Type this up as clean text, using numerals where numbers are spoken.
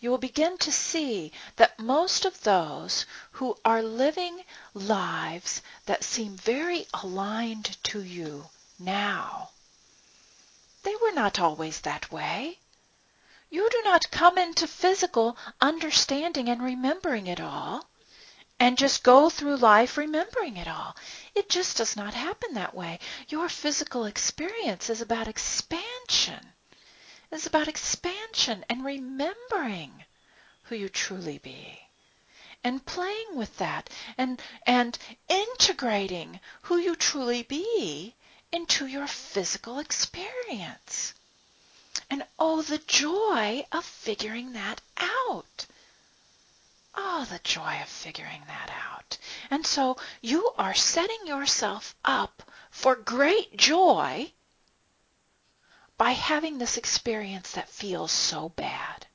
you will begin to see that most of those who are living lives that seem very aligned to you now, they were not always that way. You do not come into physical understanding and remembering it all and just go through life remembering it all. It just does not happen that way. Your physical experience is about expansion. It's about expansion and remembering who you truly be and playing with that and integrating who you truly be into your physical experience. And oh, the joy of figuring that out. Oh, the joy of figuring that out. And so you are setting yourself up for great joy by having this experience that feels so bad.